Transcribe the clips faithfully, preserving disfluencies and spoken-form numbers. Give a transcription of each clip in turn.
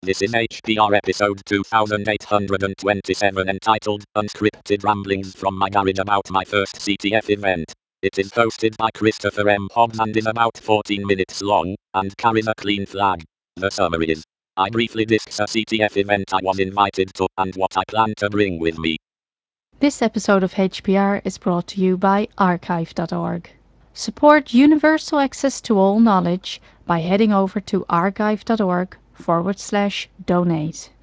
This is H P R episode two thousand eight hundred twenty-seven entitled Unscripted Ramblings from My Garage About My First C T F Event. It is hosted by Christopher M. Hobbs and is about fourteen minutes long, and carries a clean flag. The summary is: I briefly discuss a C T F event I was invited to and what I plan to bring with me. This episode of H P R is brought to you by archive dot org. Support universal access to all knowledge by heading over to archive dot org forward slash donate.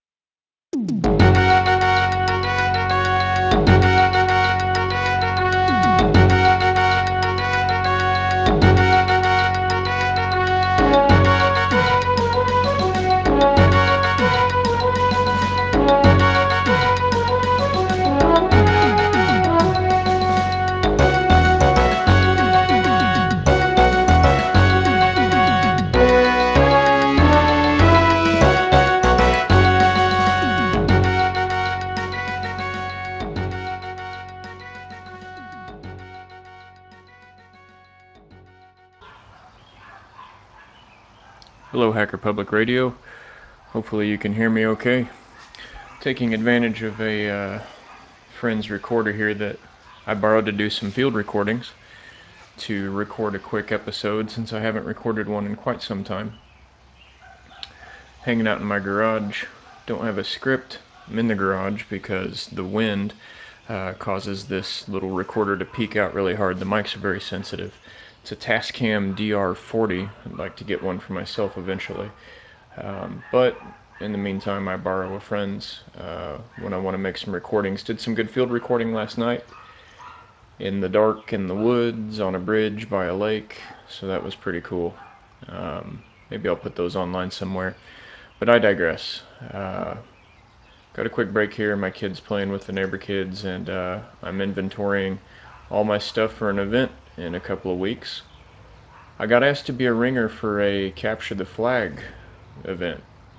Hello, Hacker Public Radio. Hopefully you can hear me okay. Taking advantage of a uh, friend's recorder here that I borrowed to do some field recordings to record a quick episode since I haven't recorded one in quite some time. Hanging out in my garage. Don't have a script. I'm in the garage because the wind uh, causes this little recorder to peak out really hard. The mics are very sensitive. It's a Tascam D R forty. I'd like to get one for myself eventually. Um, but in the meantime, I borrow a friend's uh, when I want to make some recordings. Did some good field recording last night in the dark, in the woods, on a bridge by a lake, so that was pretty cool. Um, maybe I'll put those online somewhere. But I digress. Uh, got a quick break here. My kid's playing with the neighbor kids, and uh, I'm inventorying all my stuff for an event in a couple of weeks. I got asked to be a ringer for a Capture the Flag event.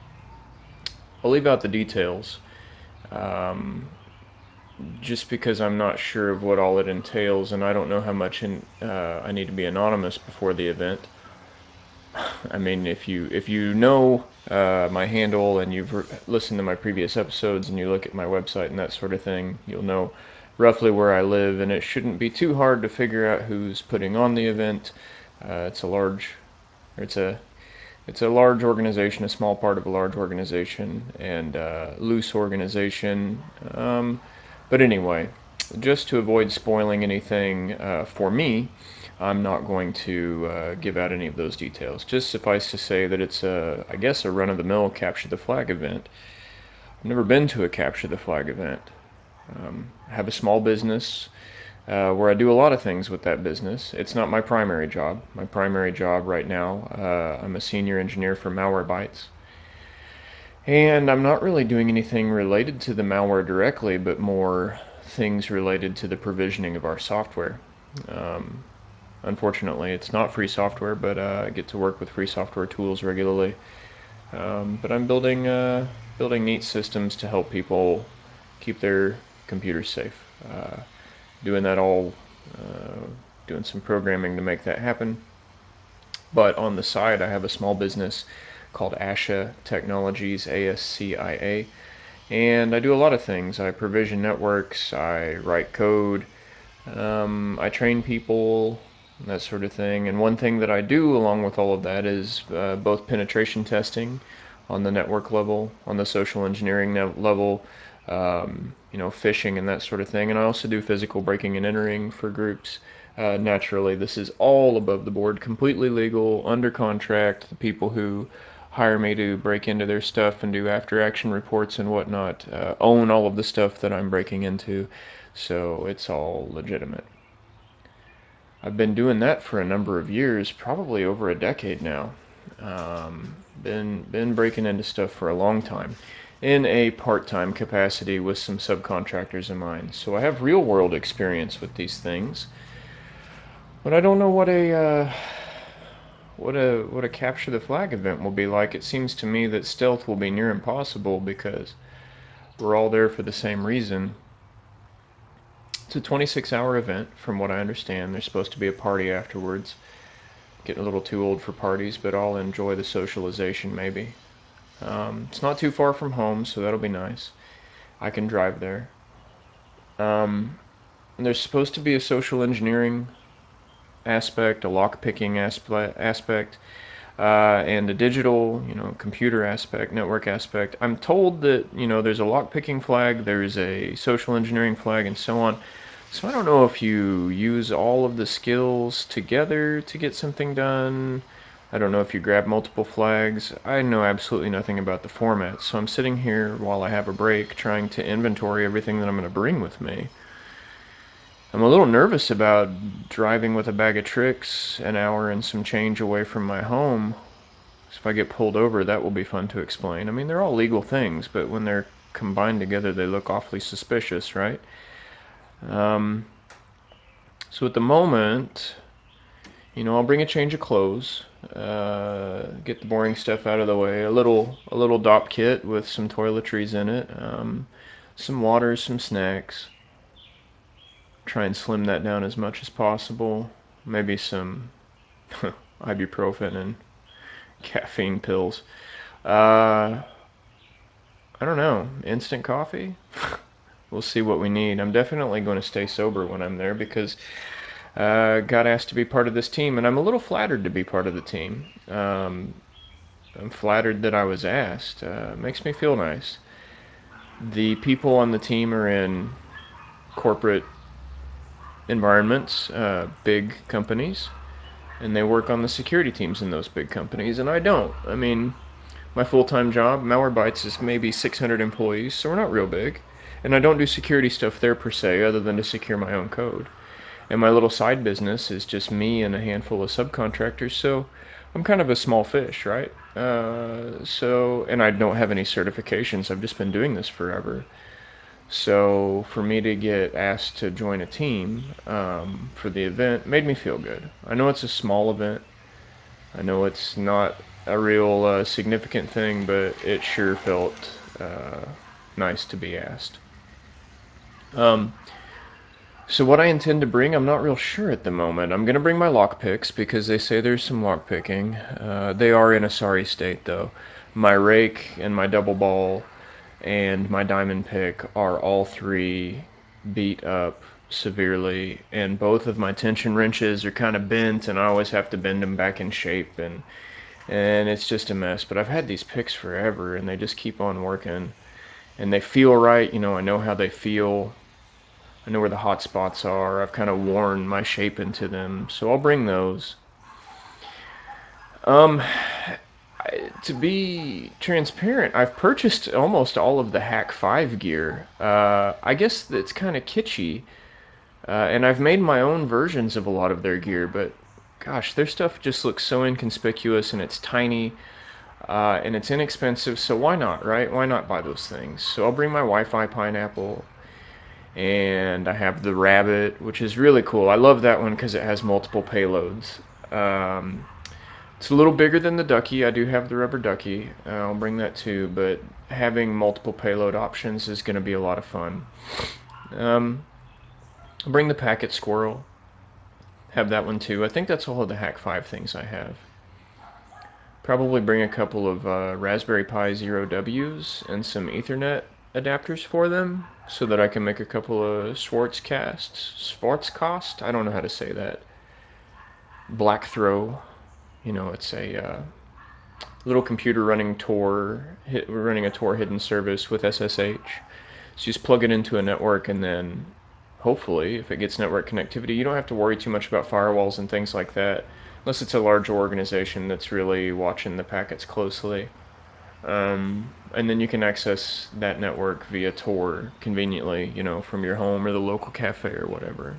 I'll leave out the details, um, just because I'm not sure of what all it entails, and I don't know how much in, uh, I need to be anonymous before the event. I mean, if you if you know uh, my handle and you've re- listened to my previous episodes and you look at my website and that sort of thing, you'll know roughly where I live, and it shouldn't be too hard to figure out who's putting on the event. Uh, it's a large, or it's a It's a large organization, a small part of a large organization, and uh, loose organization. Um, but anyway, just to avoid spoiling anything uh, for me, I'm not going to uh, give out any of those details. Just suffice to say that it's a, I guess, a run-of-the-mill Capture the Flag event. I've never been to a Capture the Flag event. Um, I have a small business uh, where I do a lot of things with that business. It's not my primary job. My primary job right now, uh, I'm a senior engineer for Malwarebytes. And I'm not really doing anything related to the malware directly, but more things related to the provisioning of our software. Um, unfortunately, it's not free software, but uh, I get to work with free software tools regularly. Um, but I'm building uh, building neat systems to help people keep their computers safe. Uh, doing that all, uh, doing some programming to make that happen. But on the side, I have a small business called Ascia Technologies, A S C I A, and I do a lot of things. I provision networks, I write code, um, I train people, that sort of thing. And one thing that I do along with all of that is uh, both penetration testing on the network level, on the social engineering level, um, you know, phishing and that sort of thing. And I also do physical breaking and entering for groups. Uh, naturally, this is all above the board, completely legal, under contract. The people who hire me to break into their stuff and do after action reports and whatnot uh, own all of the stuff that I'm breaking into, so it's all legitimate. I've been doing that for a number of years, probably over a decade now. Um, been been breaking into stuff for a long time, in a part-time capacity with some subcontractors of mine. So I have real-world experience with these things, but I don't know what a uh, what a what a capture the flag event will be like. It seems to me that stealth will be near impossible because we're all there for the same reason. It's a twenty-six hour event, from what I understand. There's supposed to be a party afterwards. Getting a little too old for parties, but I'll enjoy the socialization maybe. Um, it's not too far from home, so that'll be nice. I can drive there. Um, there's supposed to be a social engineering aspect, a lock picking aspect, uh, and a digital, you know, computer aspect, network aspect. I'm told that, you know, there's a lock picking flag, there's a social engineering flag, and so on. So I don't know if you use all of the skills together to get something done. I don't know if you grab multiple flags. I know absolutely nothing about the format, so I'm sitting here while I have a break trying to inventory everything that I'm going to bring with me. I'm a little nervous about driving with a bag of tricks an hour and some change away from my home. So if I get pulled over, that will be fun to explain. I mean, they're all legal things, but when they're combined together, they look awfully suspicious, right? Um, so at the moment, you know, I'll bring a change of clothes, uh, get the boring stuff out of the way. A little, a little dop kit with some toiletries in it, um, some water, some snacks. Try and slim that down as much as possible. Maybe some ibuprofen and caffeine pills. Uh, I don't know. Instant coffee? We'll see what we need. I'm definitely going to stay sober when I'm there because uh, got asked to be part of this team, and I'm a little flattered to be part of the team. Um, I'm flattered that I was asked. Uh, makes me feel nice. The people on the team are in corporate environments, uh, big companies, and they work on the security teams in those big companies, and I don't. I mean, my full-time job, Malwarebytes, is maybe six hundred employees, so we're not real big. And I don't do security stuff there per se, other than to secure my own code. And my little side business is just me and a handful of subcontractors, so I'm kind of a small fish, right? Uh, so, and I don't have any certifications. I've just been doing this forever. So for me to get asked to join a team um, for the event made me feel good. I know it's a small event. I know it's not a real uh, significant thing, but it sure felt uh, nice to be asked. Um, so what I intend to bring, I'm not real sure at the moment. I'm going to bring my lockpicks because they say there's some lockpicking. Uh, they are in a sorry state though. My rake and my double ball and my diamond pick are all three beat up severely, and both of my tension wrenches are kind of bent, and I always have to bend them back in shape, and and it's just a mess. But I've had these picks forever, and they just keep on working, and they feel right. You know, I know how they feel. I know where the hot spots are. I've kind of worn my shape into them, so I'll bring those. Um, I, to be transparent, I've purchased almost all of the Hack five gear. Uh, I guess it's kind of kitschy, uh, and I've made my own versions of a lot of their gear, but gosh, their stuff just looks so inconspicuous, and it's tiny, uh, and it's inexpensive, so why not, right? Why not buy those things? So I'll bring my Wi-Fi Pineapple, and I have the Rabbit, which is really cool. I love that one because it has multiple payloads. Um, it's a little bigger than the Ducky. I do have the rubber Ducky. Uh, I'll bring that too, but having multiple payload options is going to be a lot of fun. Um, I'll bring the Packet Squirrel. Have that one too. I think that's all of the Hack five things I have. Probably bring a couple of uh, Raspberry Pi Zero W's and some Ethernet adapters for them so that I can make a couple of Schwarzcasts. Schwarzcast? I don't know how to say that. Black Throw. You know, it's a uh, little computer running Tor. Hit, we're running a Tor hidden service with S S H. So you just plug it into a network, and then hopefully, if it gets network connectivity, you don't have to worry too much about firewalls and things like that, unless it's a large organization that's really watching the packets closely. Um, and then you can access that network via Tor conveniently, you know, from your home or the local cafe or whatever.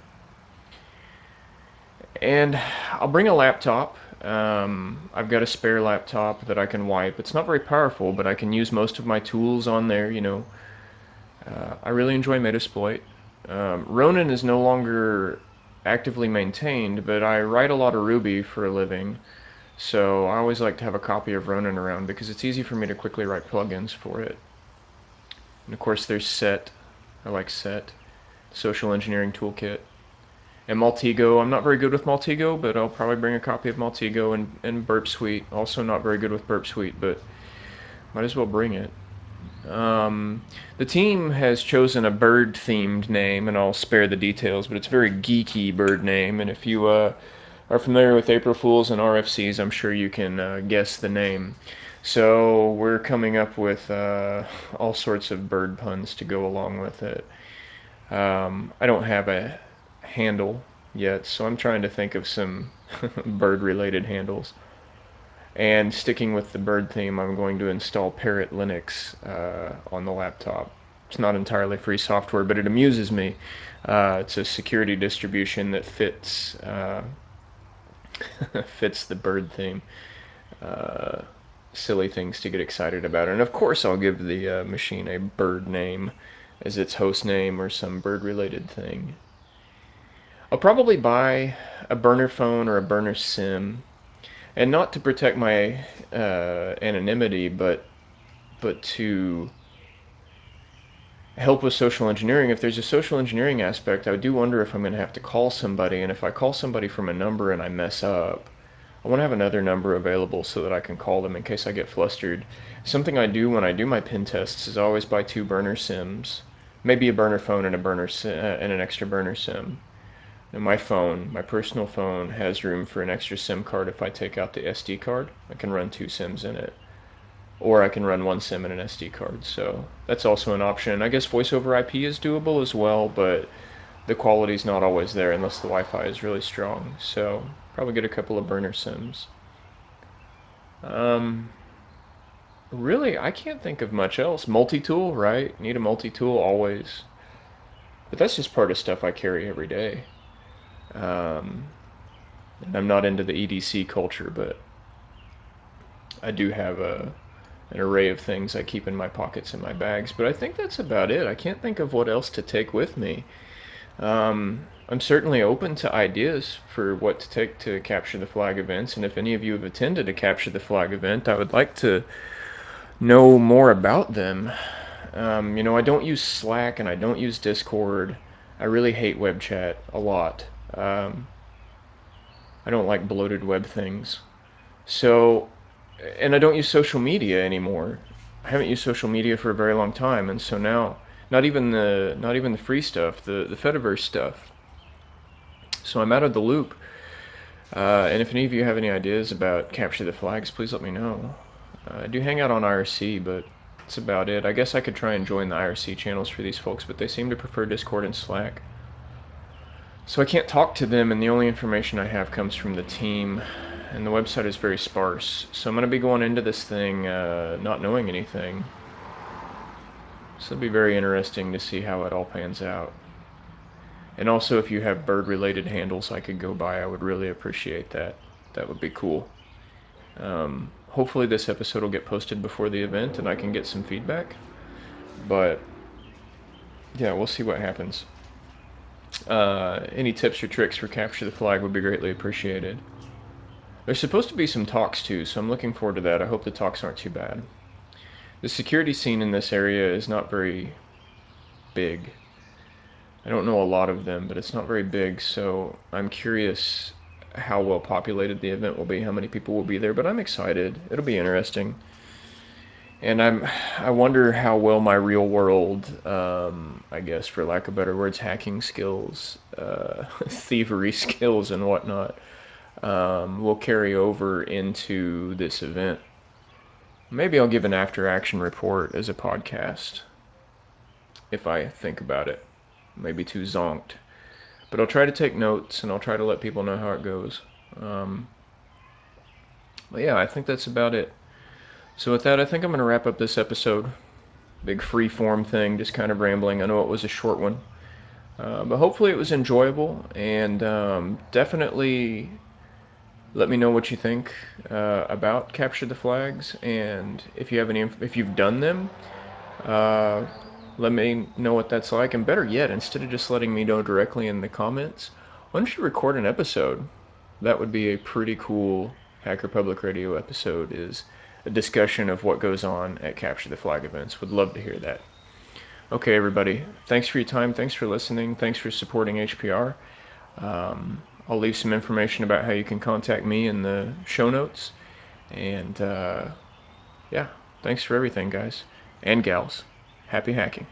And I'll bring a laptop. Um, I've got a spare laptop that I can wipe. It's not very powerful, but I can use most of my tools on there, you know. Uh, I really enjoy Metasploit. Um, Ronin is no longer actively maintained, but I write a lot of Ruby for a living, so I always like to have a copy of Ronin around because it's easy for me to quickly write plugins for it. And of course there's Set. I like Set. Social Engineering Toolkit. And Maltego. I'm not very good with Maltego, but I'll probably bring a copy of Maltego, and, and Burp Suite. Also not very good with Burp Suite, but Might as well bring it. Um, the team has chosen a bird-themed name, and I'll spare the details, but it's a very geeky bird name. And if you uh, are familiar with April Fools and R F Cs, I'm sure you can uh, guess the name. So we're coming up with uh, all sorts of bird puns to go along with it. Um, I don't have a handle yet, so I'm trying to think of some bird-related handles. And sticking with the bird theme, I'm going to install Parrot Linux uh, on the laptop. It's not entirely free software, but it amuses me. Uh, it's a security distribution that fits uh, fits the bird theme. Uh, silly things to get excited about. And of course, I'll give the uh, machine a bird name as its host name or some bird-related thing. I'll probably buy a burner phone or a burner sim, and not to protect my uh, anonymity, but but to help with social engineering. If there's a social engineering aspect, I do wonder if I'm going to have to call somebody, and if I call somebody from a number and I mess up, I want to have another number available so that I can call them in case I get flustered. Something I do when I do my pen tests is always buy two burner sims, maybe a burner phone and a burner sim, uh, and an extra burner sim. And my phone, my personal phone, has room for an extra SIM card. If I take out the S D card, I can run two SIMs in it. Or I can run one SIM and an S D card. So that's also an option. I guess voice over I P is doable as well, but the quality's not always there unless the Wi-Fi is really strong. So probably get a couple of burner SIMs. Um, really, I can't think of much else. Multi-tool, right? Need a multi-tool always. But that's just part of stuff I carry every day. Um, and I'm not into the E D C culture, but I do have a an array of things I keep in my pockets and my bags. But I think that's about it. I can't think of what else to take with me. Um, I'm certainly open to ideas for what to take to Capture the Flag events, and if any of you have attended a Capture the Flag event, I would like to know more about them. Um, you know, I don't use Slack and I don't use Discord. I really hate web chat a lot. Um, I don't like bloated web things. So, and I don't use social media anymore. I haven't used social media for a very long time, and so now, not even the not even the free stuff, the the Fediverse stuff. So I'm out of the loop. Uh, and if any of you have any ideas about Capture the Flags, please let me know. Uh, I do hang out on I R C, but that's about it. I guess I could try and join the I R C channels for these folks, but they seem to prefer Discord and Slack. So I can't talk to them, and the only information I have comes from the team, and the website is very sparse. So I'm going to be going into this thing uh, not knowing anything. So it'll be very interesting to see how it all pans out. And also, if you have bird-related handles I could go by, I would really appreciate that. That would be cool. Um, hopefully this episode will get posted before the event and I can get some feedback. But yeah, we'll see what happens. Uh, any tips or tricks for Capture the Flag would be greatly appreciated. There's supposed to be some talks too, so I'm looking forward to that. I hope the talks aren't too bad. The security scene in this area is not very big. I don't know a lot of them, but it's not very big, so I'm curious how well populated the event will be, how many people will be there, but I'm excited. It'll be interesting. And I'm, I wonder how well my real world, um, I guess for lack of better words, hacking skills, uh, thievery skills and whatnot, um, will carry over into this event. Maybe I'll give an after action report as a podcast, if I think about it. Maybe too zonked. But I'll try to take notes and I'll try to let people know how it goes. Um, but yeah, I think that's about it. So with that, I think I'm going to wrap up this episode. Big free form thing, just kind of rambling. I know it was a short one. Uh, but hopefully it was enjoyable, and um, definitely let me know what you think uh, about Capture the Flags, and if you have any, if you've done them, uh, let me know what that's like. And better yet, instead of just letting me know directly in the comments, why don't you record an episode? That would be a pretty cool Hacker Public Radio episode. Is a discussion of what goes on at Capture the Flag events. Would love to hear that. Okay, everybody. Thanks for your time. Thanks for listening. Thanks for supporting H P R. Um, I'll leave some information about how you can contact me in the show notes. And uh, yeah, Thanks for everything, guys. And gals. Happy hacking.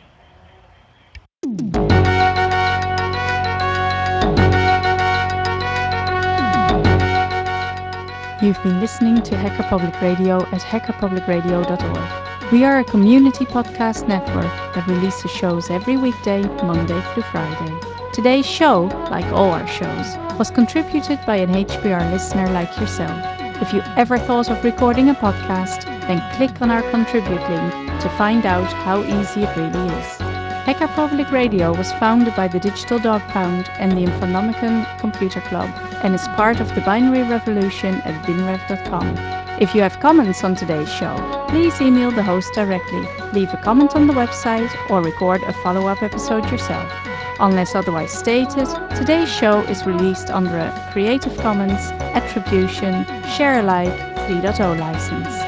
You've been listening to Hacker Public Radio at hacker public radio dot org. We are a community podcast network that releases shows every weekday, Monday through Friday. Today's show, like all our shows, was contributed by an H P R listener like yourself. If you ever thought of recording a podcast, then click on our contribute link to find out how easy it really is. Hacker Public Radio was founded by the Digital Dog Pound and the Infonomicon Computer Club and is part of the Binary Revolution at binrev dot com. If you have comments on today's show, please email the host directly, leave a comment on the website, or record a follow-up episode yourself. Unless otherwise stated, today's show is released under a Creative Commons Attribution Share Alike three point oh license.